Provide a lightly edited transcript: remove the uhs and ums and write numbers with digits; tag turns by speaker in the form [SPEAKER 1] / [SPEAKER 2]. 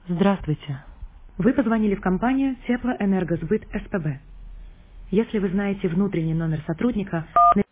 [SPEAKER 1] Здравствуйте. Вы позвонили в компанию Теплоэнергосбыт СПБ. Если вы знаете внутренний номер сотрудника,